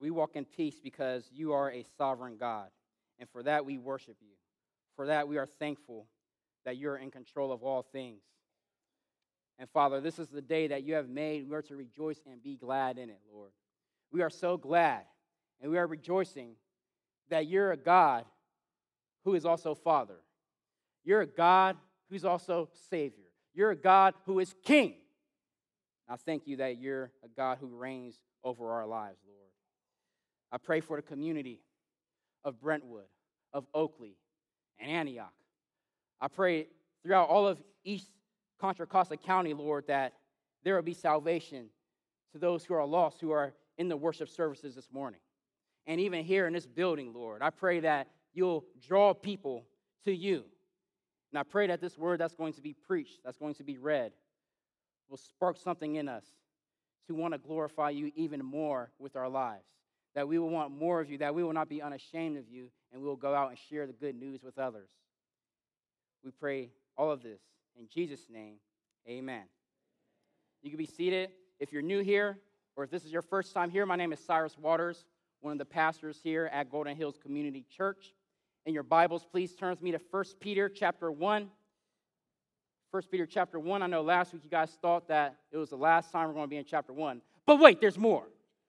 We walk in peace because you are a sovereign God. And for that, we worship you. For that, we are thankful that you're in control of all things. And Father, this is the day that you have made. We are to rejoice and be glad in it, Lord. We are so glad and we are rejoicing that you're a God who is also Father. You're a God who's also Savior. You're a God who is King. I thank you that you're a God who reigns over our lives, Lord. I pray for the community of Brentwood, of Oakley, and Antioch. I pray throughout all of East Contra Costa County, Lord, that there will be salvation to those who are lost, who are in the worship services this morning. And even here in this building, Lord, I pray that you'll draw people to you. And I pray that this word that's going to be preached, that's going to be read, will spark something in us to want to glorify you even more with our lives. That we will want more of you, that we will not be unashamed of you, and we will go out and share the good news with others. We pray all of this in Jesus' name, amen. You can be seated. If you're new here, or if this is your first time here, my name is Cyrus Waters, one of the pastors here at Golden Hills Community Church. In your Bibles, please turn with me to 1 Peter chapter 1. 1 Peter chapter 1. I know last week you guys thought that it was the last time we're going to be in chapter 1. But wait, there's more.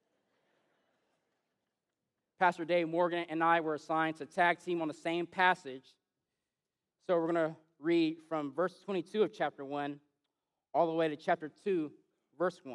Pastor Dave Morgan and I were assigned to tag team on the same passage. So we're going to read from verse 22 of chapter 1 all the way to chapter 2, verse 1.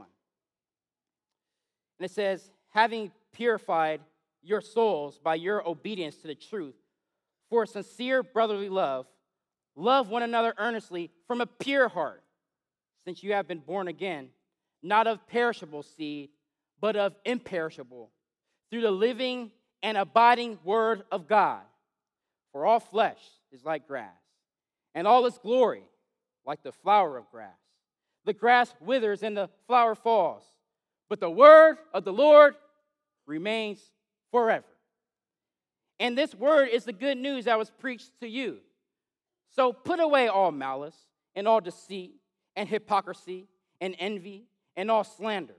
And it says, having purified your souls by your obedience to the truth, for sincere brotherly love, love one another earnestly from a pure heart, since you have been born again, not of perishable seed, but of imperishable, through the living and abiding word of God. For all flesh is like grass, and all its glory like the flower of grass. The grass withers and the flower falls, but the word of the Lord remains forever. And this word is the good news that was preached to you. So put away all malice and all deceit and hypocrisy and envy and all slander.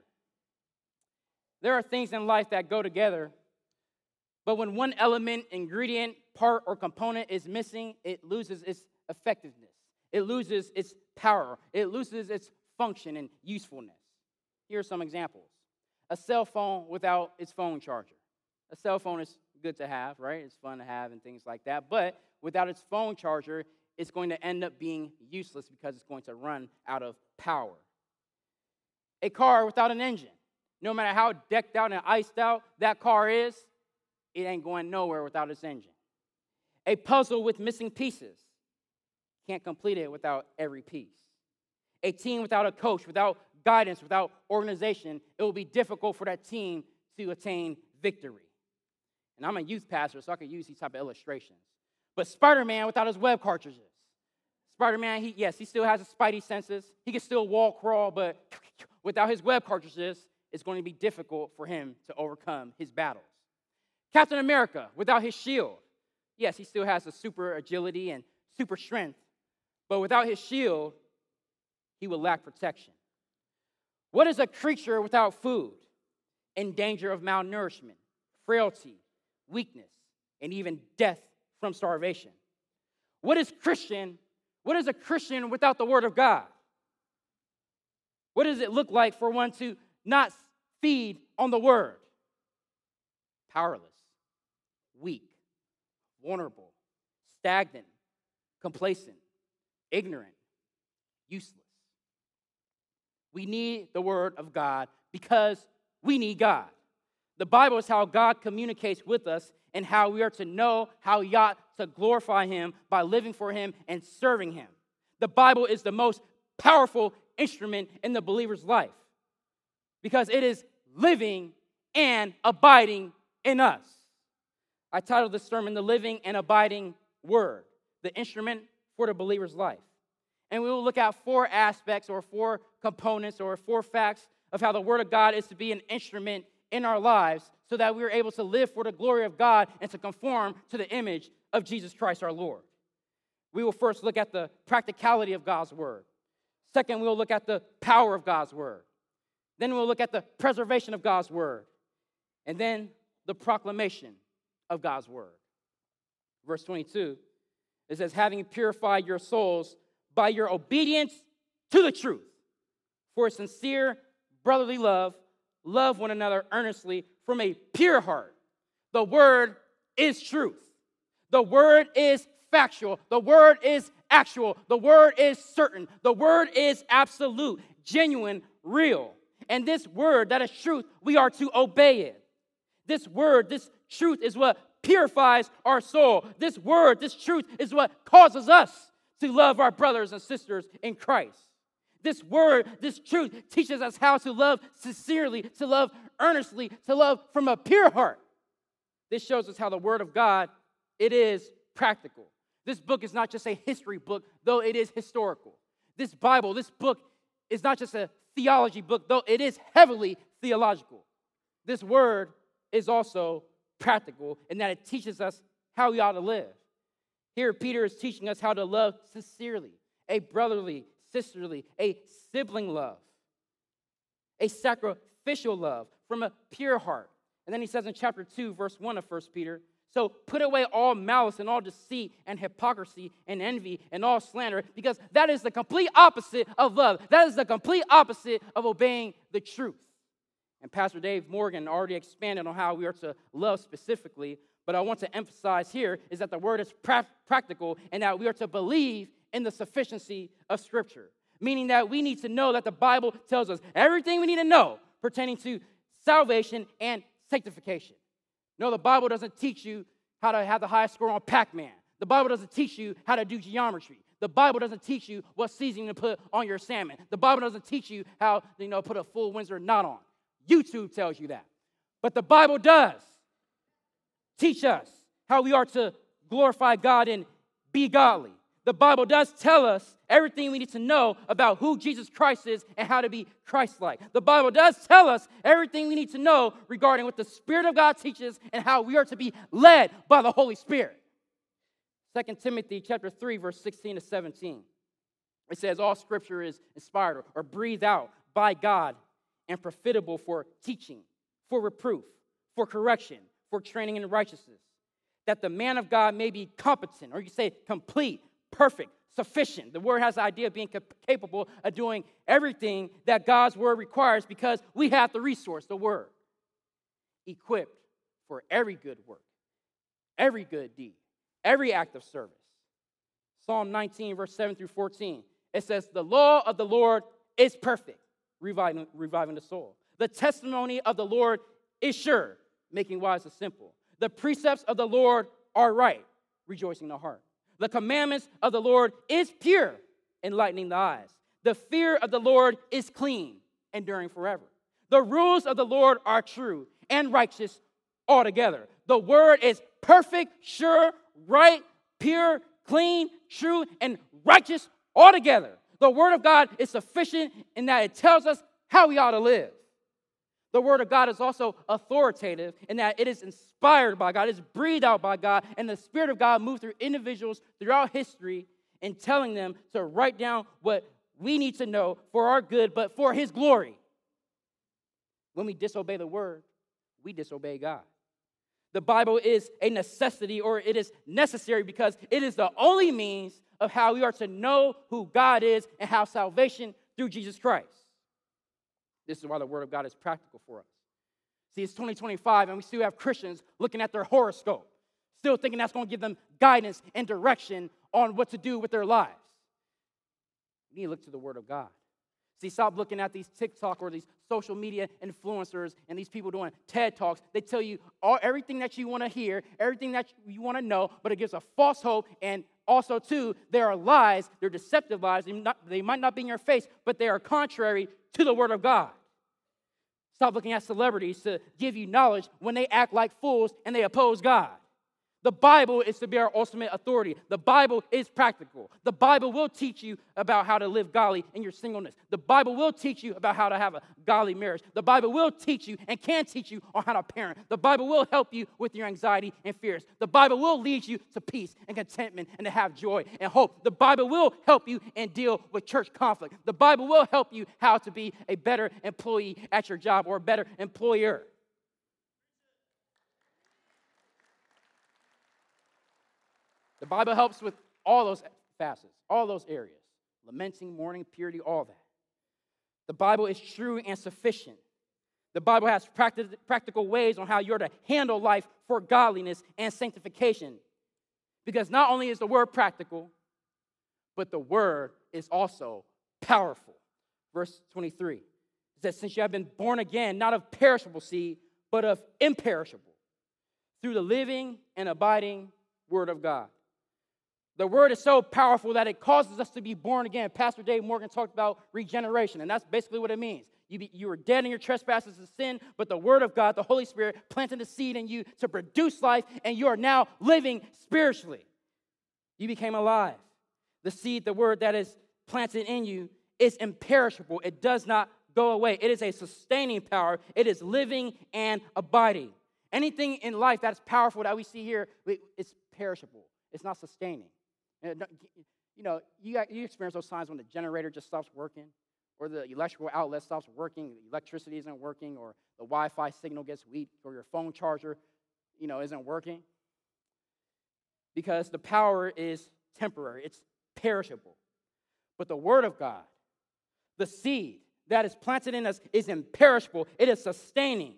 There are things in life that go together, but when one element, ingredient, part, or component is missing, it loses its effectiveness. It loses its power. It loses its function and usefulness. Here are some examples. A cell phone without its phone charger. A cell phone is good to have, right? It's fun to have and things like that. But without its phone charger, it's going to end up being useless because it's going to run out of power. A car without an engine. No matter how decked out and iced out that car is, it ain't going nowhere without its engine. A puzzle with missing pieces. Can't complete it without every piece. A team without a coach, without guidance, without organization, it will be difficult for that team to attain victory. And I'm a youth pastor, so I could use these type of illustrations. But Spider-Man without his web cartridges. Spider-Man, he still has his spidey senses. He can still walk, crawl, but without his web cartridges, it's going to be difficult for him to overcome his battles. Captain America without his shield. Yes, he still has a super agility and super strength, but without his shield, he will lack protection. What is a creature without food? In danger of malnourishment, frailty, weakness, and even death from starvation. What is a Christian without the Word of God? What does it look like for one to not feed on the Word? Powerless, weak, vulnerable, stagnant, complacent, ignorant, useless. We need the Word of God because we need God. The Bible is how God communicates with us and how we are to know how we ought to glorify Him by living for Him and serving Him. The Bible is the most powerful instrument in the believer's life because it is living and abiding in us. I titled this sermon, The Living and Abiding Word, the instrument for the believer's life. And we will look at 4 aspects or 4 components or 4 facts of how the Word of God is to be an instrument in our lives so that we are able to live for the glory of God and to conform to the image of Jesus Christ our Lord. We will first look at the practicality of God's Word. Second, we will look at the power of God's Word. Then we'll look at the preservation of God's Word. And then the proclamation of God's word. Verse 22, it says, having purified your souls by your obedience to the truth, for a sincere brotherly love, love one another earnestly from a pure heart. The word is truth. The word is factual. The word is actual. The word is certain. The word is absolute, genuine, real. And this word that is truth, we are to obey it. This word, this truth is what purifies our soul. This word, this truth is what causes us to love our brothers and sisters in Christ. This word, this truth teaches us how to love sincerely, to love earnestly, to love from a pure heart. This shows us how the word of God, it is practical. This book is not just a history book, though it is historical. This Bible, this book is not just a theology book, though it is heavily theological. This word is also practical in that it teaches us how we ought to live. Here, Peter is teaching us how to love sincerely, a brotherly, sisterly, a sibling love, a sacrificial love from a pure heart. And then he says in chapter 2, verse 1 of 1 Peter, so put away all malice and all deceit and hypocrisy and envy and all slander, because that is the complete opposite of love. That is the complete opposite of obeying the truth. And Pastor Dave Morgan already expanded on how we are to love specifically, but I want to emphasize here is that the word is practical and that we are to believe in the sufficiency of Scripture, meaning that we need to know that the Bible tells us everything we need to know pertaining to salvation and sanctification. No, the Bible doesn't teach you how to have the highest score on Pac-Man. The Bible doesn't teach you how to do geometry. The Bible doesn't teach you what seasoning to put on your salmon. The Bible doesn't teach you how, put a full Windsor knot on. YouTube tells you that. But the Bible does teach us how we are to glorify God and be godly. The Bible does tell us everything we need to know about who Jesus Christ is and how to be Christ-like. The Bible does tell us everything we need to know regarding what the Spirit of God teaches and how we are to be led by the Holy Spirit. 2 Timothy chapter 3, verse 16 to 17. It says, all Scripture is inspired or breathed out by God and profitable for teaching, for reproof, for correction, for training in righteousness, that the man of God may be competent, or you say complete, perfect, sufficient. The word has the idea of being capable of doing everything that God's word requires because we have the resource, the word, equipped for every good work, every good deed, every act of service. Psalm 19, verse 7 through 14, it says, the law of the Lord is perfect, reviving the soul. The testimony of the Lord is sure, making wise the simple. The precepts of the Lord are right, rejoicing the heart. The commandments of the Lord is pure, enlightening the eyes. The fear of the Lord is clean, enduring forever. The rules of the Lord are true and righteous altogether. The word is perfect, sure, right, pure, clean, true, and righteous altogether. The word of God is sufficient in that it tells us how we ought to live. The word of God is also authoritative in that it is inspired by God, it is breathed out by God, and the Spirit of God moves through individuals throughout history in telling them to write down what we need to know for our good, but for His glory. When we disobey the word, we disobey God. The Bible is a necessity, or it is necessary because it is the only means of how we are to know who God is and how salvation through Jesus Christ. This is why the Word of God is practical for us. See, it's 2025, and we still have Christians looking at their horoscope, still thinking that's going to give them guidance and direction on what to do with their lives. We need to look to the Word of God. See, stop looking at these TikTok or these social media influencers and these people doing TED Talks. They tell you everything that you want to hear, everything that you want to know, but it gives a false hope. And also, too, there are lies. They're deceptive lies. They might not be in your face, but they are contrary to the Word of God. Stop looking at celebrities to give you knowledge when they act like fools and they oppose God. The Bible is to be our ultimate authority. The Bible is practical. The Bible will teach you about how to live godly in your singleness. The Bible will teach you about how to have a godly marriage. The Bible will teach you and can teach you on how to parent. The Bible will help you with your anxiety and fears. The Bible will lead you to peace and contentment and to have joy and hope. The Bible will help you and deal with church conflict. The Bible will help you how to be a better employee at your job or a better employer. The Bible helps with all those facets, all those areas. Lamenting, mourning, purity, all that. The Bible is true and sufficient. The Bible has practical ways on how you're to handle life for godliness and sanctification. Because not only is the word practical, but the word is also powerful. Verse 23, it says, since you have been born again, not of perishable seed, but of imperishable, through the living and abiding word of God. The word is so powerful that it causes us to be born again. Pastor Dave Morgan talked about regeneration, and that's basically what it means. You were dead in your trespasses and sin, but the word of God, the Holy Spirit, planted a seed in you to produce life, and you are now living spiritually. You became alive. The seed, the word that is planted in you, is imperishable. It does not go away. It is a sustaining power. It is living and abiding. Anything in life that's powerful that we see here, it's perishable. It's not sustaining. You experience those times when the generator just stops working, or the electrical outlet stops working, the electricity isn't working, or the Wi-Fi signal gets weak, or your phone charger, isn't working. Because the power is temporary. It's perishable. But the word of God, the seed that is planted in us, is imperishable. It is sustaining.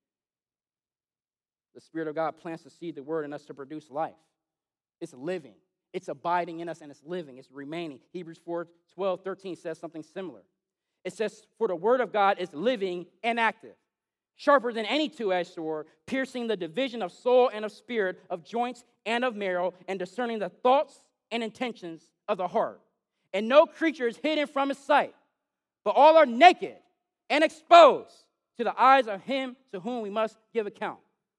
The Spirit of God plants the seed, the word in us to produce life. It's living. It's abiding in us, and it's living. It's remaining. Hebrews 4:12-13 says something similar. It says, for the word of God is living and active, sharper than any two-edged sword, piercing the division of soul and of spirit, of joints and of marrow, and discerning the thoughts and intentions of the heart. And no creature is hidden from his sight, but all are naked and exposed to the eyes of him to whom we must give account.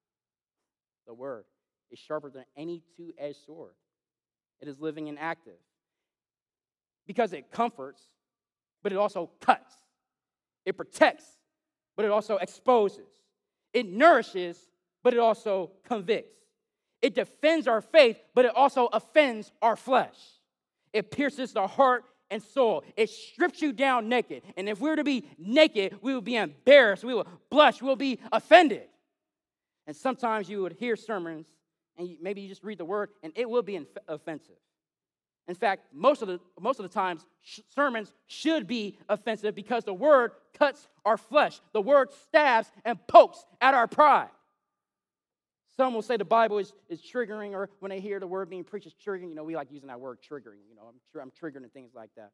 The word is sharper than any two-edged sword. It is living and active because it comforts, but it also cuts. It protects, but it also exposes. It nourishes, but it also convicts. It defends our faith, but it also offends our flesh. It pierces the heart and soul. It strips you down naked. And if we were to be naked, we would be embarrassed. We would blush. We would be offended. And sometimes you would hear sermons, and maybe you just read the word, and it will be offensive. In fact, most of the times, sermons should be offensive because the word cuts our flesh. The word stabs and pokes at our pride. Some will say the Bible is triggering, or when they hear the word being preached is triggering. We like using that word triggering. I'm triggering and things like that.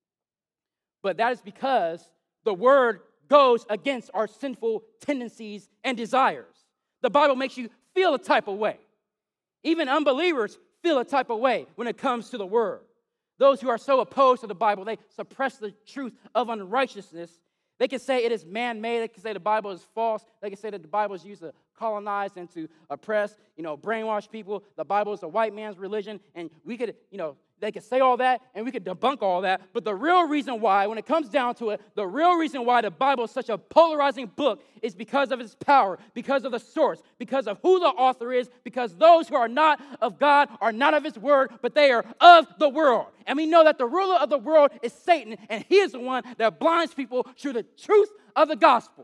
But that is because the word goes against our sinful tendencies and desires. The Bible makes you feel a type of way. Even unbelievers feel a type of way when it comes to the word. Those who are so opposed to the Bible, they suppress the truth of unrighteousness. They can say it is man-made. They can say the Bible is false. They can say that the Bible is used to colonize and to oppress, brainwash people. The Bible is a white man's religion. And we could, they could say all that and we could debunk all that. But the real reason why, when it comes down to it, the real reason why the Bible is such a polarizing book is because of its power, because of the source, because of who the author is, because those who are not of God are not of his word, but they are of the world. And we know that the ruler of the world is Satan, and he is the one that blinds people to the truth of the gospel.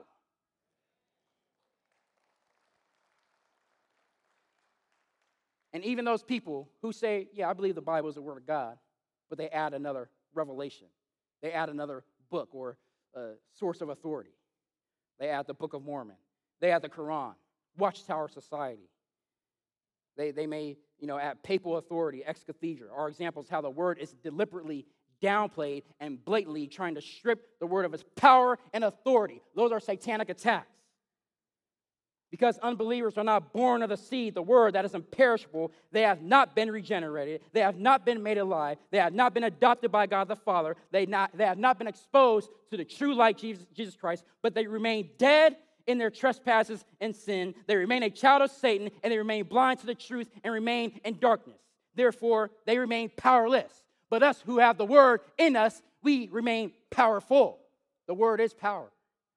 And even those people who say, yeah, I believe the Bible is the word of God, but they add another revelation. They add another book or source of authority. They add the Book of Mormon. They add the Quran, Watchtower Society. They may, add papal authority, ex cathedra, are examples how the word is deliberately downplayed and blatantly trying to strip the word of its power and authority. Those are satanic attacks. Because unbelievers are not born of the seed, the word that is imperishable, they have not been regenerated. They have not been made alive. They have not been adopted by God the Father. They have not been exposed to the true light, Jesus Christ, but they remain dead in their trespasses and sin. They remain a child of Satan, and they remain blind to the truth and remain in darkness. Therefore, they remain powerless. But us who have the word in us, we remain powerful. The word is power.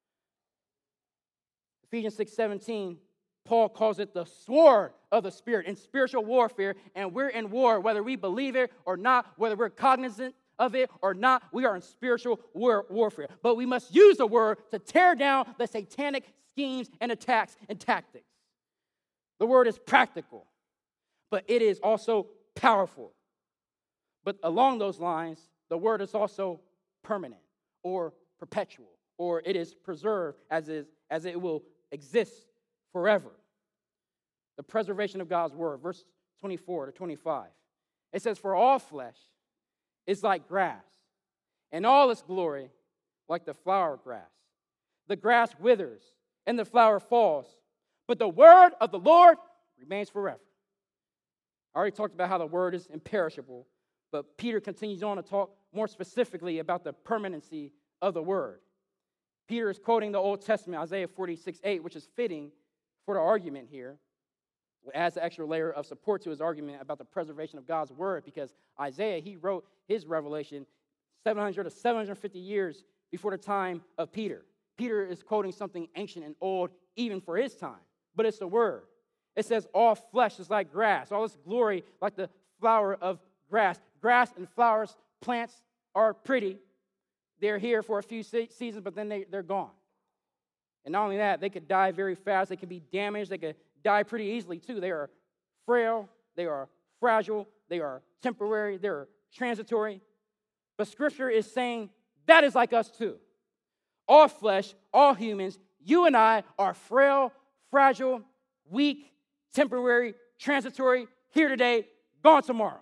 Ephesians 6:17, Paul calls it the sword of the Spirit in spiritual warfare, and we're in war, whether we believe it or not, whether we're cognizant of it or not, we are in spiritual warfare. But we must use the word to tear down the satanic schemes and attacks and tactics. The word is practical, but it is also powerful. But along those lines, the word is also permanent or perpetual, or it is preserved as it will exist forever. The preservation of God's word, verse 24 to 25. It says, "For all flesh is like grass, and all its glory like the flower grass. The grass withers, and the flower falls, but the word of the Lord remains forever." I already talked about how the word is imperishable, but Peter continues on to talk more specifically about the permanency of the word. Peter is quoting the Old Testament, Isaiah 46:8, which is fitting for the argument here. It adds an extra layer of support to his argument about the preservation of God's word, because Isaiah, he wrote his revelation 700 to 750 years before the time of Peter. Peter is quoting something ancient and old even for his time, but it's the word. It says, "All flesh is like grass, all its glory like the flower of grass." Grass and flowers, plants are pretty. They're here for a few seasons, but then they're gone. And not only that, they could die very fast. They can be damaged. They could die pretty easily, too. They are frail. They are fragile. They are temporary. They are transitory. But Scripture is saying that is like us, too. All flesh, all humans, you and I are frail, fragile, weak, temporary, transitory, here today, gone tomorrow.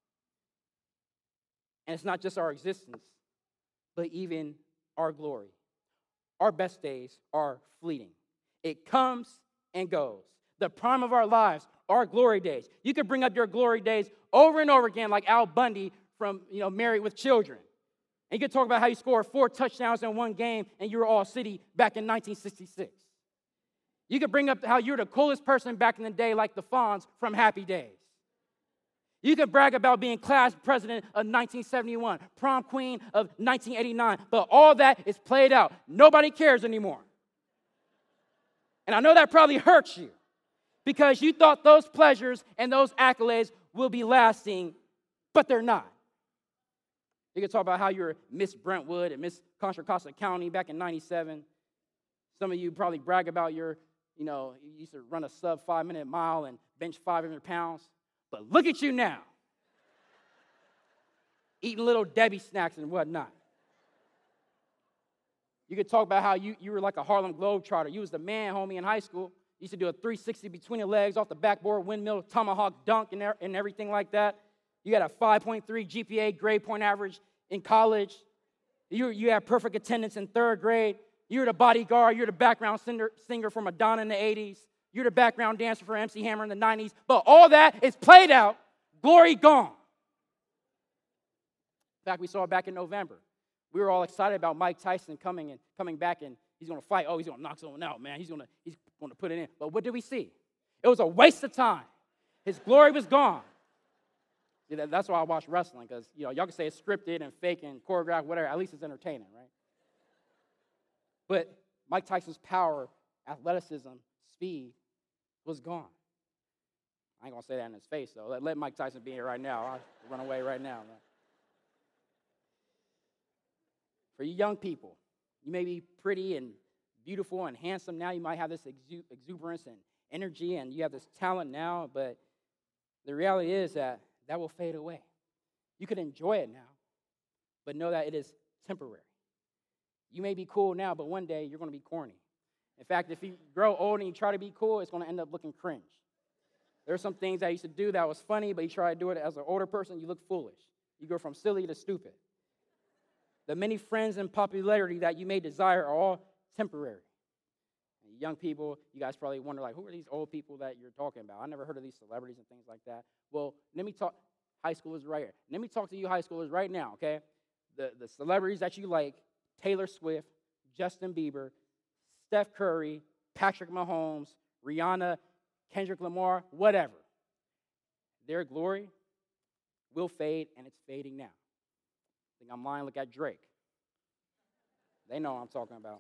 And it's not just our existence, but even our glory. Our best days are fleeting. It comes and goes. The prime of our lives are glory days. You could bring up your glory days over and over again, like Al Bundy from Married with Children. And you could talk about how you scored 4 touchdowns in one game and you were all city back in 1966. You could bring up how you're the coolest person back in the day, like the Fonz from Happy Days. You could brag about being class president of 1971, prom queen of 1989, but all that is played out. Nobody cares anymore. And I know that probably hurts you because you thought those pleasures and those accolades will be lasting, but they're not. You could talk about how you're Miss Brentwood and Miss Contra Costa County back in 97. Some of you probably brag about you used to run a sub 5-minute mile and bench 500 pounds. But look at you now, eating little Debbie snacks and whatnot. You could talk about how you were like a Harlem Globetrotter. You was the man, homie, in high school. You used to do a 360 between the legs, off the backboard, windmill, tomahawk dunk, and everything like that. You got a 5.3 GPA grade point average in college. You had perfect attendance in 3rd grade. You were the bodyguard. You're the background singer for Madonna in the 80s. You're the background dancer for MC Hammer in the 90s. But all that is played out. Glory gone. In fact, we saw it back in November. We were all excited about Mike Tyson coming back, and he's going to fight. Oh, he's going to knock someone out, man. He's going to put it in. But what did we see? It was a waste of time. His glory was gone. See, that's why I watch wrestling, because y'all can say it's scripted and fake and choreographed, whatever. At least it's entertaining, right? But Mike Tyson's power, athleticism, speed was gone. I ain't going to say that in his face, though. Let Mike Tyson be here right now. I'll run away right now. Man. For you young people, you may be pretty and beautiful and handsome now. You might have this exuberance and energy, and you have this talent now, but the reality is that will fade away. You could enjoy it now, but know that it is temporary. You may be cool now, but one day you're going to be corny. In fact, if you grow old and you try to be cool, it's going to end up looking cringe. There are some things I used to do that was funny, but you try to do it as an older person, you look foolish. You go from silly to stupid. The many friends and popularity that you may desire are all temporary. And young people, you guys probably wonder, like, who are these old people that you're talking about? I never heard of these celebrities and things like that. Well, let me talk, high schoolers right here. Let me talk to you high schoolers right now, okay? The celebrities that you like, Taylor Swift, Justin Bieber, Steph Curry, Patrick Mahomes, Rihanna, Kendrick Lamar, whatever. Their glory will fade, and it's fading now. Think I'm lying? Look at Drake. They know what I'm talking about.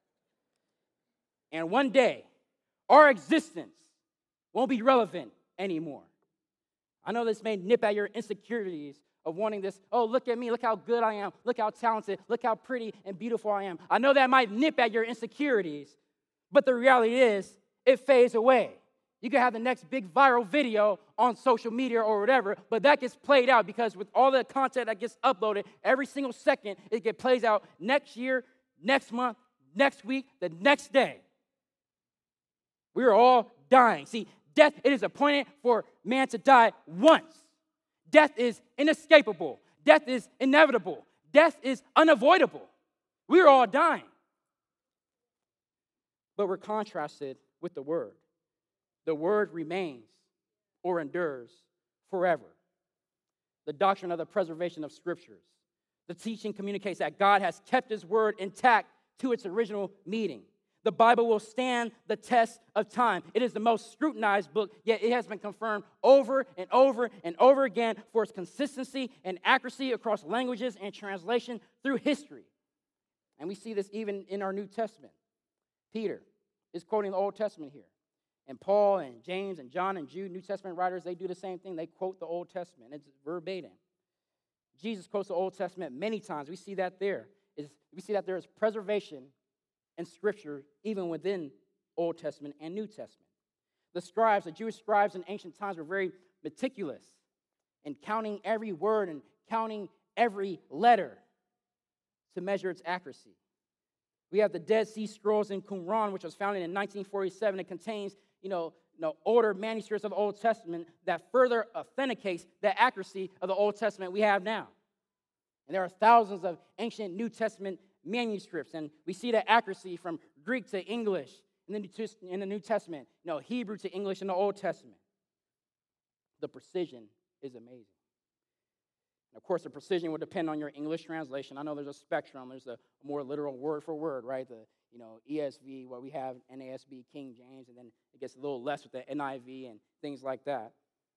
And one day, our existence won't be relevant anymore. I know this may nip at your insecurities of wanting this, oh, look at me, look how good I am, look how talented, look how pretty and beautiful I am. I know that might nip at your insecurities, but the reality is, it fades away. You can have the next big viral video on social media or whatever, but that gets played out because with all the content that gets uploaded, every single second, it gets plays out next year, next month, next week, the next day. We are all dying. See, death, it is appointed for man to die once. Death is inescapable. Death is inevitable. Death is unavoidable. We are all dying. But we're contrasted with the Word. The Word remains or endures forever. The doctrine of the preservation of Scriptures. The teaching communicates that God has kept His Word intact to its original meaning. The Bible will stand the test of time. It is the most scrutinized book, yet it has been confirmed over and over and over again for its consistency and accuracy across languages and translation through history. And we see this even in our New Testament. Peter is quoting the Old Testament here. And Paul and James and John and Jude, New Testament writers, they do the same thing. They quote the Old Testament. It's verbatim. Jesus quotes the Old Testament many times. We see that there. We see that there is preservation and Scripture even within Old Testament and New Testament. The scribes, the Jewish scribes in ancient times were very meticulous in counting every word and counting every letter to measure its accuracy. We have the Dead Sea Scrolls in Qumran, which was founded in 1947. It contains, older manuscripts of the Old Testament that further authenticates the accuracy of the Old Testament we have now. And there are thousands of ancient New Testament manuscripts, and we see the accuracy from Greek to English in the New Testament, Hebrew to English in the Old Testament. The precision is amazing. Of course, the precision will depend on your English translation. I know there's a spectrum. There's a more literal word for word, right? The ESV, what we have NASB, King James, and then it gets a little less with the NIV and things like that.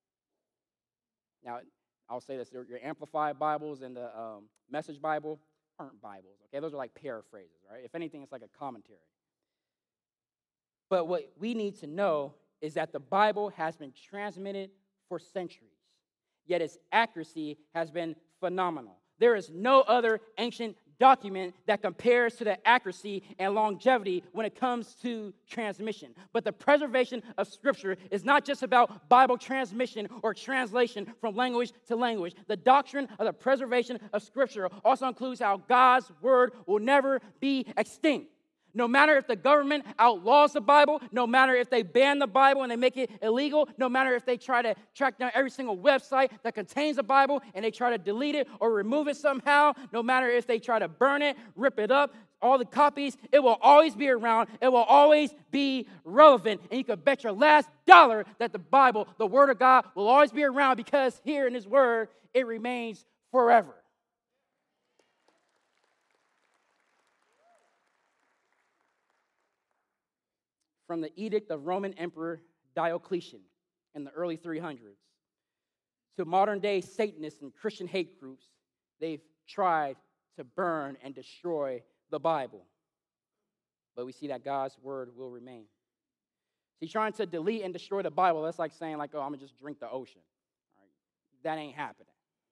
Now, I'll say this: your Amplified Bibles and the Message Bible aren't Bibles. Okay, those are like paraphrases, right? If anything, it's like a commentary. But what we need to know is that the Bible has been transmitted for centuries, yet its accuracy has been phenomenal. There is no other ancient document that compares to the accuracy and longevity when it comes to transmission. But the preservation of Scripture is not just about Bible transmission or translation from language to language. The doctrine of the preservation of Scripture also includes how God's Word will never be extinct. No matter if the government outlaws the Bible, no matter if they ban the Bible and they make it illegal, no matter if they try to track down every single website that contains the Bible and they try to delete it or remove it somehow, no matter if they try to burn it, rip it up, all the copies, it will always be around. It will always be relevant. And you can bet your last dollar that the Bible, the Word of God, will always be around because here in His Word, it remains forever. From the edict of Roman Emperor Diocletian in the early 300s to modern-day Satanists and Christian hate groups, they've tried to burn and destroy the Bible. But we see that God's Word will remain. He's trying to delete and destroy the Bible. That's like saying, I'm going to just drink the ocean. All right? That ain't happening.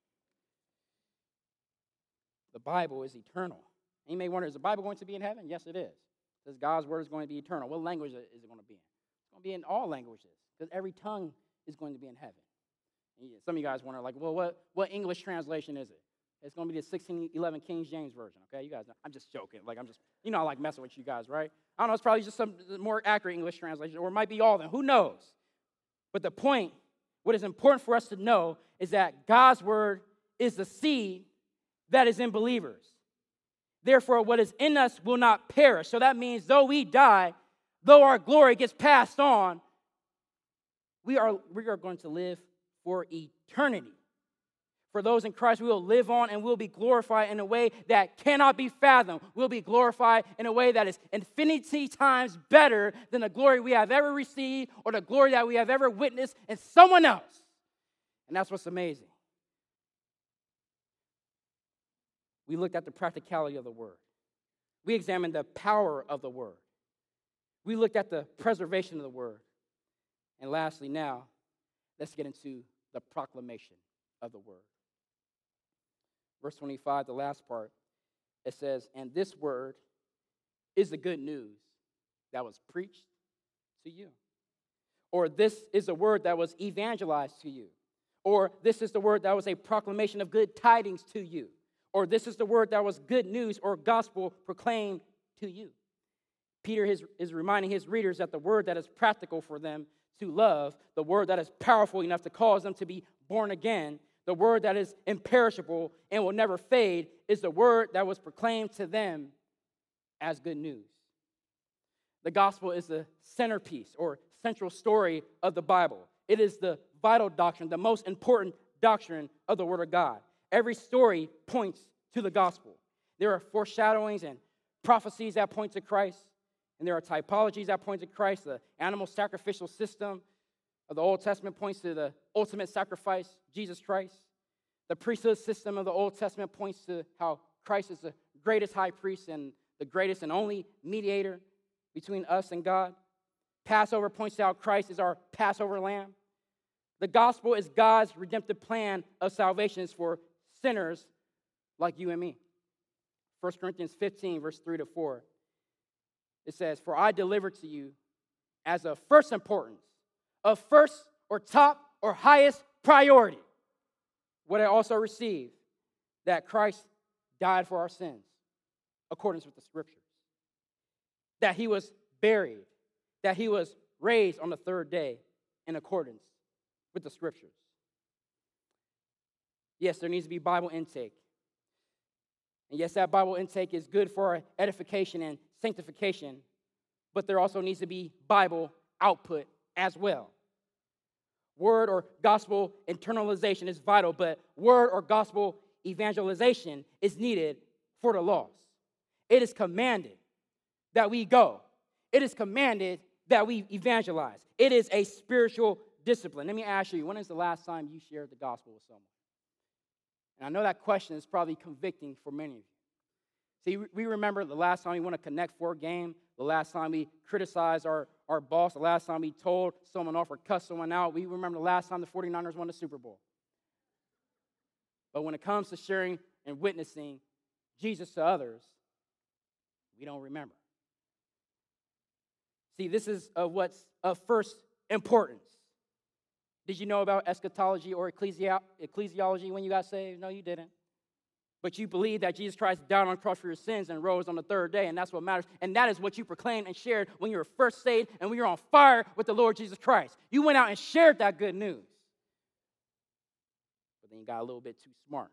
The Bible is eternal. And you may wonder, is the Bible going to be in heaven? Yes, it is. Because God's Word is going to be eternal. What language is it going to be in? It's going to be in all languages, because every tongue is going to be in heaven. And some of you guys wonder, what English translation is it? It's going to be the 1611 King James Version, okay? You guys know. I'm just joking. I like messing with you guys, right? I don't know. It's probably just some more accurate English translation, or it might be all of them. Who knows? But the point, what is important for us to know, is that God's Word is the seed that is in believers. Therefore, what is in us will not perish. So that means though we die, though our glory gets passed on, we are going to live for eternity. For those in Christ, we will live on and will be glorified in a way that cannot be fathomed. We'll be glorified in a way that is infinity times better than the glory we have ever received or the glory that we have ever witnessed in someone else. And that's what's amazing. We looked at the practicality of the Word. We examined the power of the Word. We looked at the preservation of the Word. And lastly, now, let's get into the proclamation of the Word. Verse 25, the last part, it says, "And this Word is the good news that was preached to you." Or this is the word that was evangelized to you. Or this is the word that was a proclamation of good tidings to you. Or this is the word that was good news or gospel proclaimed to you. Peter is reminding his readers that the word that is practical for them to love, the word that is powerful enough to cause them to be born again, the word that is imperishable and will never fade, is the word that was proclaimed to them as good news. The gospel is the centerpiece or central story of the Bible. It is the vital doctrine, the most important doctrine of the Word of God. Every story points to the gospel. There are foreshadowings and prophecies that point to Christ, and there are typologies that point to Christ. The animal sacrificial system of the Old Testament points to the ultimate sacrifice, Jesus Christ. The priesthood system of the Old Testament points to how Christ is the greatest high priest and the greatest and only mediator between us and God. Passover points out Christ is our Passover lamb. The gospel is God's redemptive plan of salvation for sinners like you and me. 1 Corinthians 15, verse 3 to 4. It says, "For I delivered to you as of first importance, of first or top or highest priority, what I also received, that Christ died for our sins, according with the Scriptures, that he was buried, that he was raised on the third day in accordance with the Scriptures." Yes, there needs to be Bible intake. And yes, that Bible intake is good for our edification and sanctification, but there also needs to be Bible output as well. Word or gospel internalization is vital, but word or gospel evangelization is needed for the lost. It is commanded that we go. It is commanded that we evangelize. It is a spiritual discipline. Let me ask you, when is the last time you shared the gospel with someone? And I know that question is probably convicting for many of you. See, we remember the last time we won a Connect Four game, the last time we criticized our boss, the last time we told someone off or cussed someone out. We remember the last time the 49ers won the Super Bowl. But when it comes to sharing and witnessing Jesus to others, we don't remember. See, this is what's of first importance. Did you know about eschatology or ecclesiology when you got saved? No, you didn't. But you believe that Jesus Christ died on the cross for your sins and rose on the third day, and that's what matters. And that is what you proclaimed and shared when you were first saved and when you were on fire with the Lord Jesus Christ. You went out and shared that good news. But then you got a little bit too smart.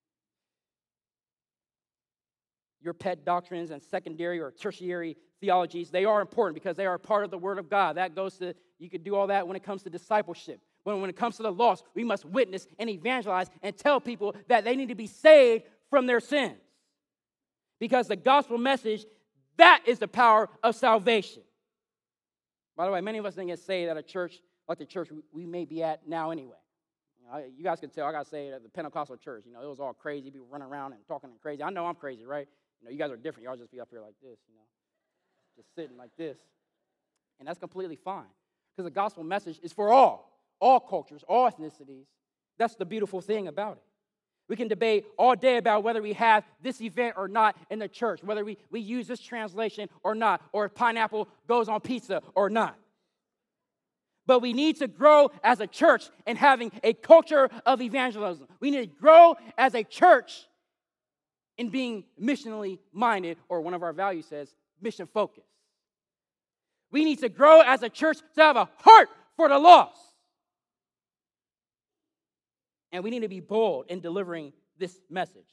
Your pet doctrines and secondary or tertiary theologies, they are important because they are part of the Word of God. That goes to, you could do all that when it comes to discipleship. When it comes to the lost, we must witness and evangelize and tell people that they need to be saved from their sins. Because the gospel message, that is the power of salvation. By the way, many of us didn't get saved at a church like the church we may be at now anyway. You guys can tell, I got saved at the Pentecostal church. It was all crazy, people running around and talking and crazy. I know I'm crazy, right? You guys are different. Y'all just be up here like this, just sitting like this. And that's completely fine. Because the gospel message is for all cultures, all ethnicities. That's the beautiful thing about it. We can debate all day about whether we have this event or not in the church, whether we use this translation or not, or if pineapple goes on pizza or not. But we need to grow as a church in having a culture of evangelism. We need to grow as a church in being missionally minded, or one of our values says, mission focused. We need to grow as a church to have a heart for the lost. And we need to be bold in delivering this message.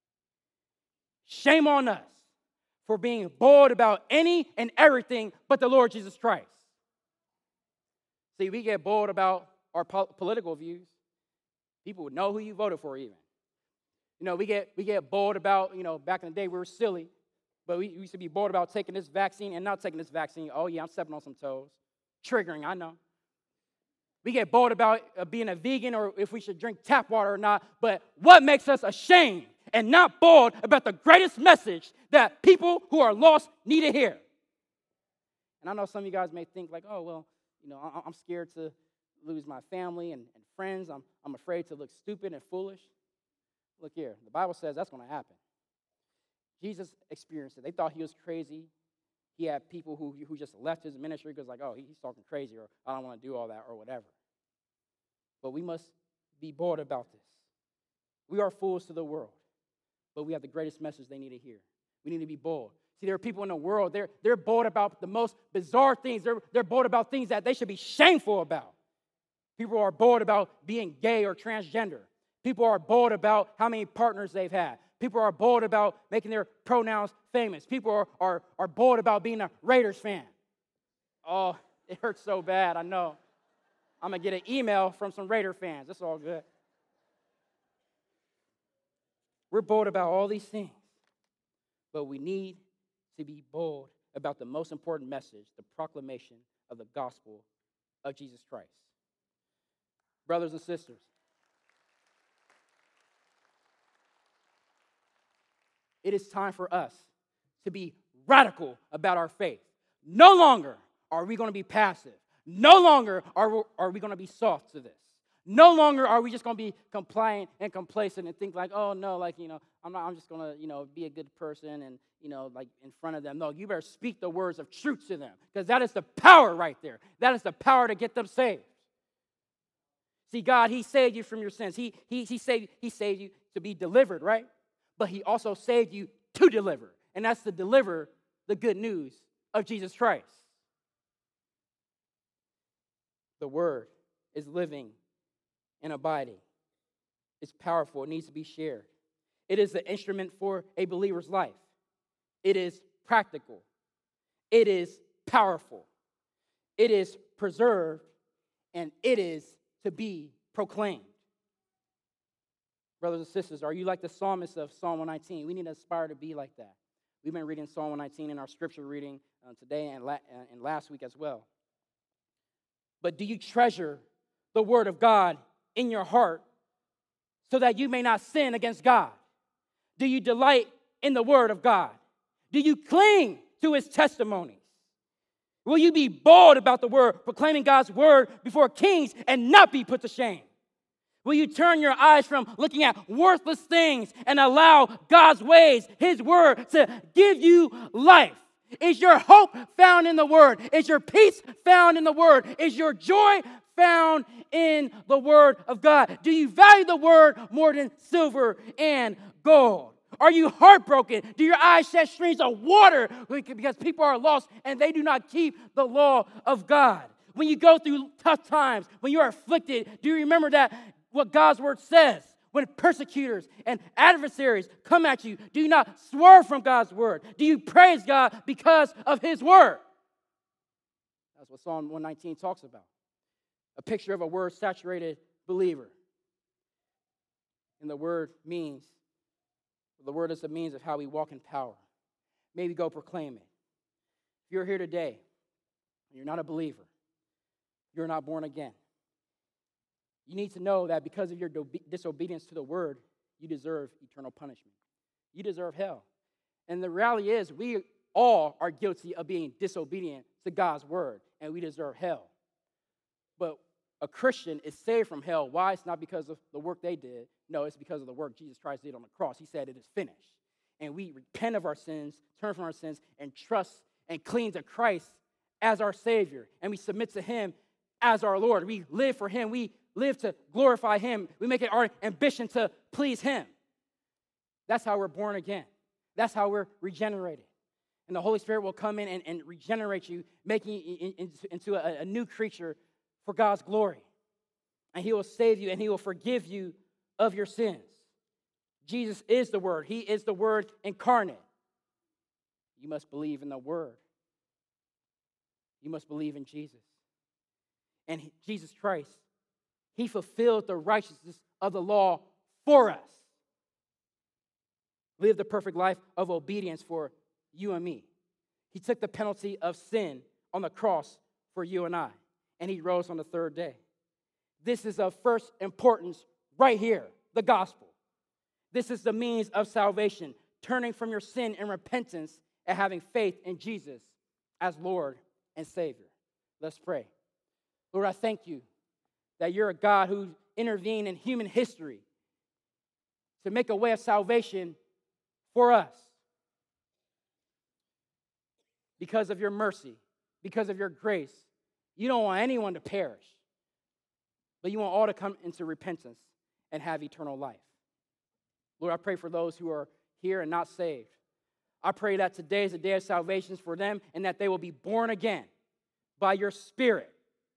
Shame on us for being bold about any and everything but the Lord Jesus Christ. See, we get bold about our political views. People would know who you voted for even. We get bold about, back in the day we were silly, but we used to be bold about taking this vaccine and not taking this vaccine. Oh, yeah, I'm stepping on some toes. Triggering, I know. We get bold about being a vegan or if we should drink tap water or not, but what makes us ashamed and not bold about the greatest message that people who are lost need to hear? And I know some of you guys may think like, oh, well, I'm scared to lose my family and friends. I'm afraid to look stupid and foolish. Look here, the Bible says that's going to happen. Jesus experienced it. They thought he was crazy. He had people who just left his ministry because like, oh, he's talking crazy, or I don't want to do all that, or whatever. But we must be bold about this. We are fools to the world, but we have the greatest message they need to hear. We need to be bold. See, there are people in the world, they're bold about the most bizarre things. They're bold about things that they should be shameful about. People are bold about being gay or transgender. People are bold about how many partners they've had. People are bold about making their pronouns famous. People are bold about being a Raiders fan. Oh, it hurts so bad, I know. I'm going to get an email from some Raider fans. That's all good. We're bold about all these things. But we need to be bold about the most important message, the proclamation of the gospel of Jesus Christ. Brothers and sisters, it is time for us to be radical about our faith. No longer are we going to be passive. No longer are we going to be soft to this. No longer are we just going to be compliant and complacent and think like, oh, no, like, I'm just going to, be a good person and, like in front of them. No, you better speak the words of truth to them because that is the power right there. That is the power to get them saved. See, God, he saved you from your sins. He saved you to be delivered, right? But he also saved you to deliver. And that's to deliver the good news of Jesus Christ. The word is living and abiding. It's powerful. It needs to be shared. It is the instrument for a believer's life. It is practical. It is powerful. It is preserved. And it is to be proclaimed. Brothers and sisters, are you like the psalmist of Psalm 119? We need to aspire to be like that. We've been reading Psalm 119 in our scripture reading today and last week as well. But do you treasure the word of God in your heart so that you may not sin against God? Do you delight in the word of God? Do you cling to his testimonies? Will you be bold about the word, proclaiming God's word before kings and not be put to shame? Will you turn your eyes from looking at worthless things and allow God's ways, his word, to give you life? Is your hope found in the word? Is your peace found in the word? Is your joy found in the word of God? Do you value the word more than silver and gold? Are you heartbroken? Do your eyes shed streams of water because people are lost and they do not keep the law of God? When you go through tough times, when you are afflicted, do you remember that what God's word says? When persecutors and adversaries come at you, do you not swerve from God's word? Do you praise God because of his word? That's what Psalm 119 talks about. A picture of a word-saturated believer. And the word is a means of how we walk in power. Maybe go proclaim it. If you're here today and you're not a believer, you're not born again, you need to know that because of your disobedience to the word, you deserve eternal punishment. You deserve hell. And the reality is we all are guilty of being disobedient to God's word, and we deserve hell. But a Christian is saved from hell. Why? It's not because of the work they did. No, it's because of the work Jesus Christ did on the cross. He said it is finished. And we repent of our sins, turn from our sins, and trust and cling to Christ as our Savior. And we submit to him as our Lord. We live for him. We live to glorify him. We make it our ambition to please him. That's how we're born again. That's how we're regenerated. And the Holy Spirit will come in and regenerate you, making you into a new creature for God's glory. And he will save you and he will forgive you of your sins. Jesus is the Word. He is the Word incarnate. You must believe in the Word. You must believe in Jesus. And Jesus Christ, he fulfilled the righteousness of the law for us. Lived the perfect life of obedience for you and me. He took the penalty of sin on the cross for you and I. And he rose on the third day. This is of first importance right here, the gospel. This is the means of salvation, turning from your sin in repentance and having faith in Jesus as Lord and Savior. Let's pray. Lord, I thank you that you're a God who intervened in human history to make a way of salvation for us. because of your mercy, because of your grace, you don't want anyone to perish, but you want all to come into repentance and have eternal life. Lord, I pray for those who are here and not saved. I pray that today is a day of salvation for them and that they will be born again by your Spirit.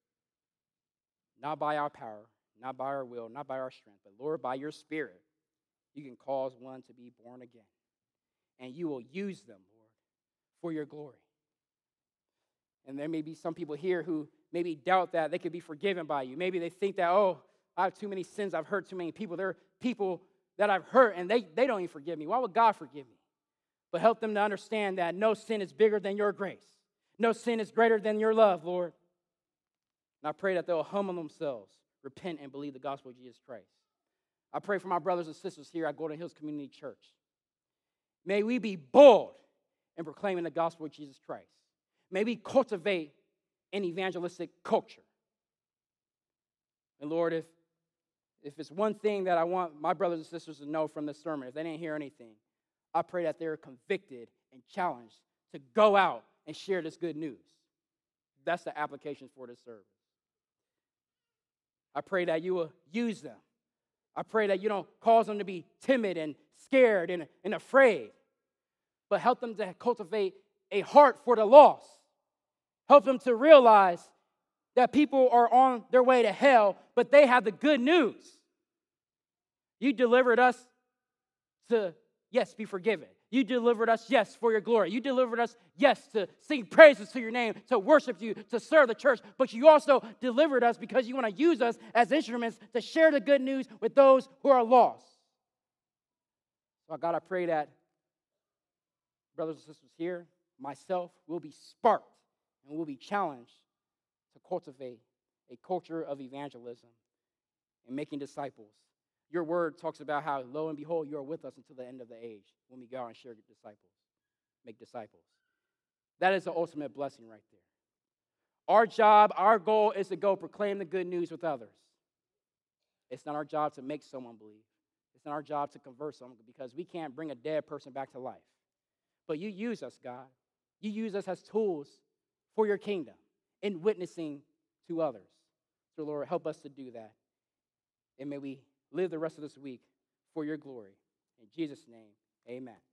Not by our power, not by our will, not by our strength, but Lord, by your Spirit, you can cause one to be born again. And you will use them, Lord, for your glory. And there may be some people here who maybe doubt that they could be forgiven by you. Maybe they think that, oh, I have too many sins, I've hurt too many people. There are people that I've hurt and they don't even forgive me. Why would God forgive me? But help them to understand that no sin is bigger than your grace. No sin is greater than your love, Lord. And I pray that they'll humble themselves, repent, and believe the gospel of Jesus Christ. I pray for my brothers and sisters here at Golden Hills Community Church. May we be bold in proclaiming the gospel of Jesus Christ. May we cultivate an evangelistic culture. And Lord, if it's one thing that I want my brothers and sisters to know from this sermon, if they didn't hear anything, I pray that they're convicted and challenged to go out and share this good news. That's the application for this service. I pray that you will use them. I pray that you don't cause them to be timid and scared and afraid, but help them to cultivate a heart for the lost. Help them to realize that people are on their way to hell, but they have the good news. You delivered us to, yes, be forgiven. You delivered us, yes, for your glory. You delivered us, yes, to sing praises to your name, to worship you, to serve the church. But you also delivered us because you want to use us as instruments to share the good news with those who are lost. So, God, I pray that brothers and sisters here, myself, will be sparked and will be challenged to cultivate a culture of evangelism and making disciples. Your word talks about how, lo and behold, you are with us until the end of the age when we go out and share disciples, make disciples. That is the ultimate blessing right there. Our job, our goal is to go proclaim the good news with others. It's not our job to make someone believe. It's not our job to convert someone because we can't bring a dead person back to life. But you use us, God. You use us as tools for your kingdom in witnessing to others. So, Lord, help us to do that. And may we live the rest of this week for your glory. In Jesus' name, amen.